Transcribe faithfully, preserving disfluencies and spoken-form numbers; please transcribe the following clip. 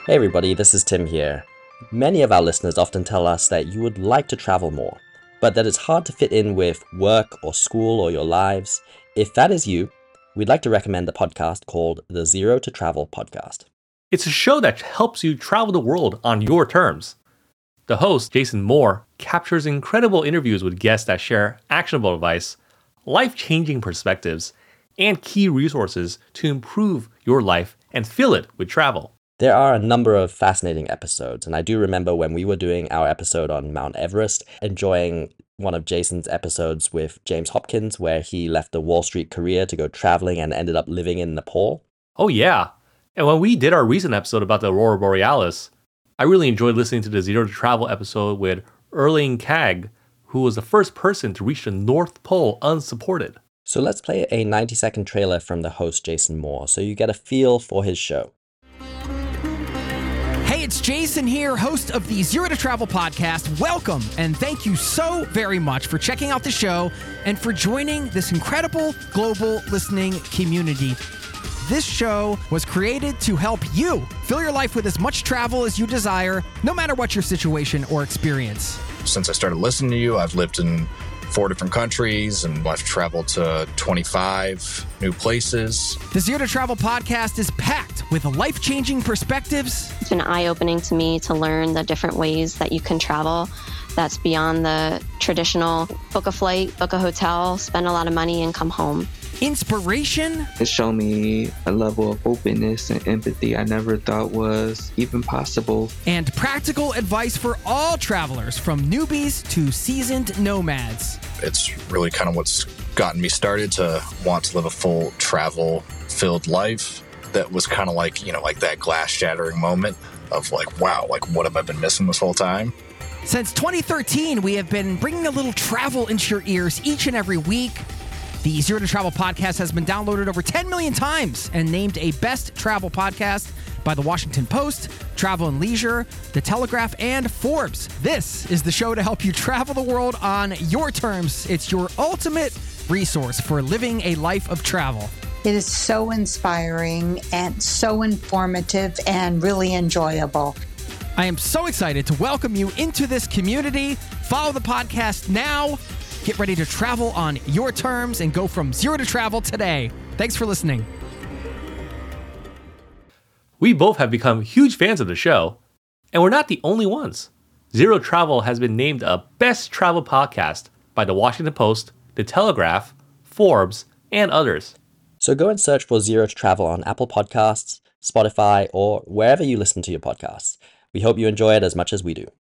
Hey everybody, this is Tim here. Many of our listeners often tell us that you would like to travel more, but that it's hard to fit in with work or school or your lives. If that is you, we'd like to recommend a podcast called the Zero to Travel Podcast. It's a show that helps you travel the world on your terms. The host, Jason Moore, captures incredible interviews with guests that share actionable advice, life-changing perspectives, and key resources to improve your life and fill it with travel. There are a number of fascinating episodes, and I do remember when we were doing our episode on Mount Everest, enjoying one of Jason's episodes with James Hopkins, where he left a Wall Street career to go traveling and ended up living in Nepal. Oh yeah, and when we did our recent episode about the Aurora Borealis, I really enjoyed listening to the Zero to Travel episode with Erling Kagg, who was the first person to reach the North Pole unsupported. So let's play a ninety second trailer from the host Jason Moore so you get a feel for his show. Hey, it's Jason here, host of the Zero to Travel podcast. Welcome, and thank you so very much for checking out the show and for joining this incredible global listening community. This show was created to help you fill your life with as much travel as you desire, no matter what your situation or experience. Since I started listening to you, I've lived in four different countries and I've traveled to twenty-five new places. The Zero to Travel podcast is packed with life-changing perspectives. It's been eye-opening to me to learn the different ways that you can travel that's beyond the traditional book a flight, book a hotel, spend a lot of money and come home. Inspiration. It showed me a level of openness and empathy I never thought was even possible. And practical advice for all travelers, from newbies to seasoned nomads. It's really kind of what's gotten me started to want to live a full travel-filled life. That was kind of like, you know, like that glass-shattering moment of like, wow, like what have I been missing this whole time? Since twenty thirteen, we have been bringing a little travel into your ears each and every week. The Zero to Travel podcast has been downloaded over ten million times and named a best travel podcast by the Washington Post, Travel and Leisure, The Telegraph, and Forbes. This is the show to help you travel the world on your terms. It's your ultimate resource for living a life of travel. It is so inspiring and so informative and really enjoyable. I am so excited to welcome you into this community. Follow the podcast now. Get ready to travel on your terms and go from zero to travel today. Thanks for listening. We both have become huge fans of the show, and we're not the only ones. Zero Travel has been named a best travel podcast by the Washington Post, The Telegraph, Forbes, and others. So go and search for Zero to Travel on Apple Podcasts, Spotify, or wherever you listen to your podcasts. We hope you enjoy it as much as we do.